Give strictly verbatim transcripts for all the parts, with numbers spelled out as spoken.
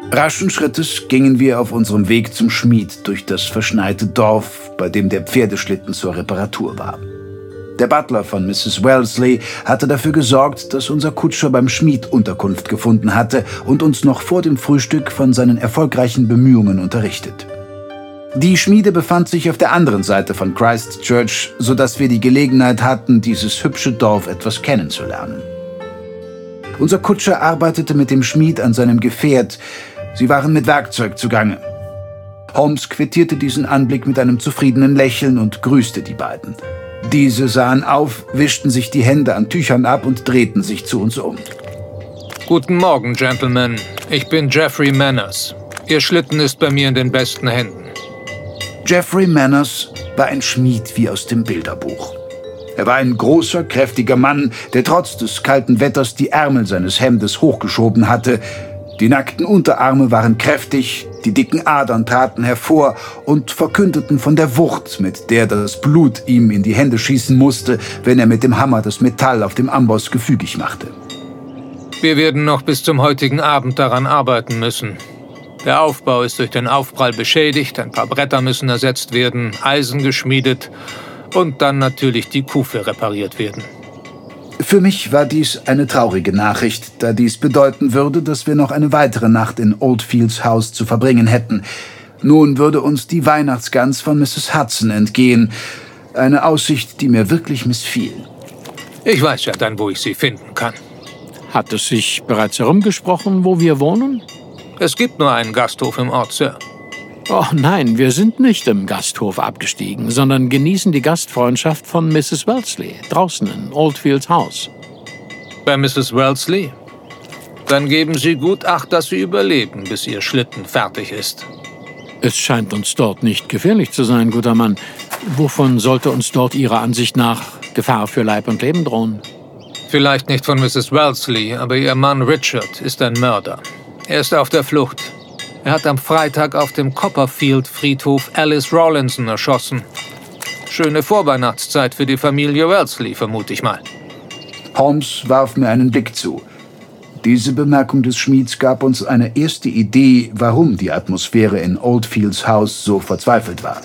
Raschen Schrittes gingen wir auf unserem Weg zum Schmied durch das verschneite Dorf, bei dem der Pferdeschlitten zur Reparatur war. Der Butler von Misses Wellesley hatte dafür gesorgt, dass unser Kutscher beim Schmied Unterkunft gefunden hatte und uns noch vor dem Frühstück von seinen erfolgreichen Bemühungen unterrichtet. Die Schmiede befand sich auf der anderen Seite von Christchurch, sodass wir die Gelegenheit hatten, dieses hübsche Dorf etwas kennenzulernen. Unser Kutscher arbeitete mit dem Schmied an seinem Gefährt. Sie waren mit Werkzeug zugange. Holmes quittierte diesen Anblick mit einem zufriedenen Lächeln und grüßte die beiden. Diese sahen auf, wischten sich die Hände an Tüchern ab und drehten sich zu uns um. Guten Morgen, Gentlemen. Ich bin Geoffrey Manners. Ihr Schlitten ist bei mir in den besten Händen. Geoffrey Manners war ein Schmied wie aus dem Bilderbuch. Er war ein großer, kräftiger Mann, der trotz des kalten Wetters die Ärmel seines Hemdes hochgeschoben hatte. Die nackten Unterarme waren kräftig, die dicken Adern traten hervor und verkündeten von der Wucht, mit der das Blut ihm in die Hände schießen musste, wenn er mit dem Hammer das Metall auf dem Amboss gefügig machte. Wir werden noch bis zum heutigen Abend daran arbeiten müssen. Der Aufbau ist durch den Aufprall beschädigt, ein paar Bretter müssen ersetzt werden, Eisen geschmiedet und dann natürlich die Kufe repariert werden. Für mich war dies eine traurige Nachricht, da dies bedeuten würde, dass wir noch eine weitere Nacht in Oldfields Haus zu verbringen hätten. Nun würde uns die Weihnachtsgans von Misses Hudson entgehen. Eine Aussicht, die mir wirklich missfiel. Ich weiß ja dann, wo ich sie finden kann. Hat es sich bereits herumgesprochen, wo wir wohnen? Es gibt nur einen Gasthof im Ort, Sir. Oh nein, wir sind nicht im Gasthof abgestiegen, sondern genießen die Gastfreundschaft von Misses Wellesley, draußen in Oldfields Haus. Bei Misses Wellesley? Dann geben Sie gut Acht, dass Sie überleben, bis Ihr Schlitten fertig ist. Es scheint uns dort nicht gefährlich zu sein, guter Mann. Wovon sollte uns dort Ihrer Ansicht nach Gefahr für Leib und Leben drohen? Vielleicht nicht von Misses Wellesley, aber Ihr Mann Richard ist ein Mörder. Er ist auf der Flucht. Er hat am Freitag auf dem Copperfield-Friedhof Alice Rawlinson erschossen. Schöne Vorweihnachtszeit für die Familie Wellesley, vermute ich mal. Holmes warf mir einen Blick zu. Diese Bemerkung des Schmieds gab uns eine erste Idee, warum die Atmosphäre in Oldfields Haus so verzweifelt war.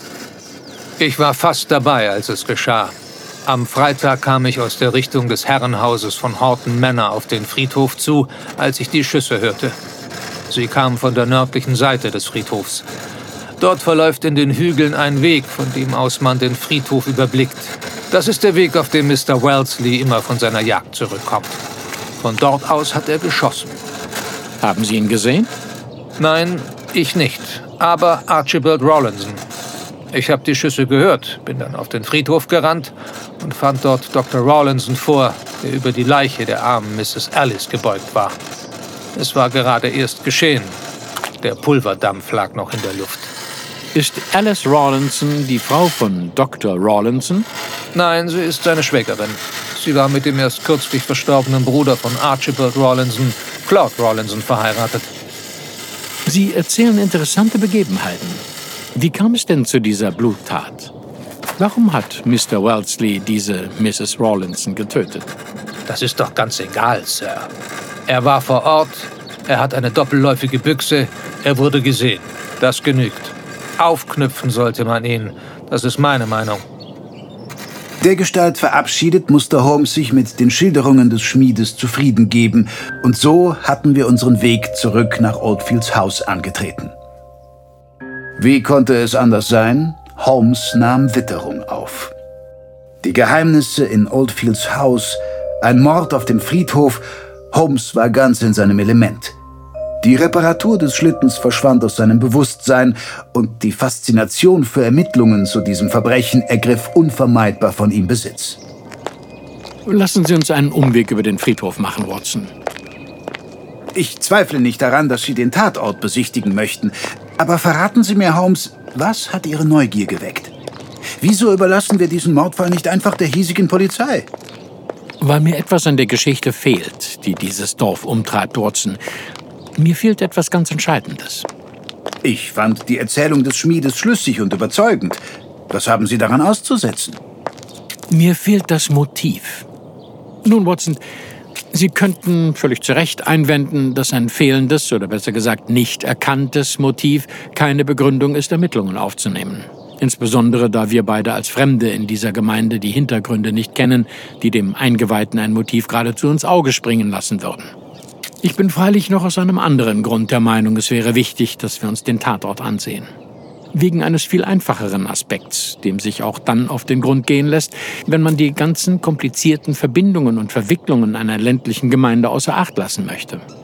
Ich war fast dabei, als es geschah. Am Freitag kam ich aus der Richtung des Herrenhauses von Horton Manor auf den Friedhof zu, als ich die Schüsse hörte. Sie kamen von der nördlichen Seite des Friedhofs. Dort verläuft in den Hügeln ein Weg, von dem aus man den Friedhof überblickt. Das ist der Weg, auf dem Mister Wellesley immer von seiner Jagd zurückkommt. Von dort aus hat er geschossen. Haben Sie ihn gesehen? Nein, ich nicht. Aber Archibald Rawlinson. Ich habe die Schüsse gehört, bin dann auf den Friedhof gerannt und fand dort Doktor Rawlinson vor, der über die Leiche der armen Misses Alice gebeugt war. Es war gerade erst geschehen. Der Pulverdampf lag noch in der Luft. Ist Alice Rawlinson die Frau von Doktor Rawlinson? Nein, sie ist seine Schwägerin. Sie war mit dem erst kürzlich verstorbenen Bruder von Archibald Rawlinson, Claude Rawlinson, verheiratet. Sie erzählen interessante Begebenheiten. Wie kam es denn zu dieser Bluttat? Warum hat Mister Wellesley diese Misses Rawlinson getötet? Das ist doch ganz egal, Sir. Er war vor Ort, er hat eine doppelläufige Büchse, er wurde gesehen. Das genügt. Aufknüpfen sollte man ihn. Das ist meine Meinung. Dergestalt verabschiedet, musste Holmes sich mit den Schilderungen des Schmiedes zufrieden geben. Und so hatten wir unseren Weg zurück nach Oldfields Haus angetreten. Wie konnte es anders sein? Holmes nahm Witterung auf. Die Geheimnisse in Oldfields Haus, ein Mord auf dem Friedhof. Holmes war ganz in seinem Element. Die Reparatur des Schlittens verschwand aus seinem Bewusstsein und die Faszination für Ermittlungen zu diesem Verbrechen ergriff unvermeidbar von ihm Besitz. Lassen Sie uns einen Umweg über den Friedhof machen, Watson. Ich zweifle nicht daran, dass Sie den Tatort besichtigen möchten. Aber verraten Sie mir, Holmes, was hat Ihre Neugier geweckt? Wieso überlassen wir diesen Mordfall nicht einfach der hiesigen Polizei? Weil mir etwas an der Geschichte fehlt, die dieses Dorf umtreibt, Watson. Mir fehlt etwas ganz Entscheidendes. Ich fand die Erzählung des Schmiedes schlüssig und überzeugend. Was haben Sie daran auszusetzen? Mir fehlt das Motiv. Nun, Watson, Sie könnten völlig zu Recht einwenden, dass ein fehlendes oder besser gesagt nicht erkanntes Motiv keine Begründung ist, Ermittlungen aufzunehmen. Insbesondere, da wir beide als Fremde in dieser Gemeinde die Hintergründe nicht kennen, die dem Eingeweihten ein Motiv geradezu ins Auge springen lassen würden. Ich bin freilich noch aus einem anderen Grund der Meinung, es wäre wichtig, dass wir uns den Tatort ansehen. Wegen eines viel einfacheren Aspekts, dem sich auch dann auf den Grund gehen lässt, wenn man die ganzen komplizierten Verbindungen und Verwicklungen einer ländlichen Gemeinde außer Acht lassen möchte.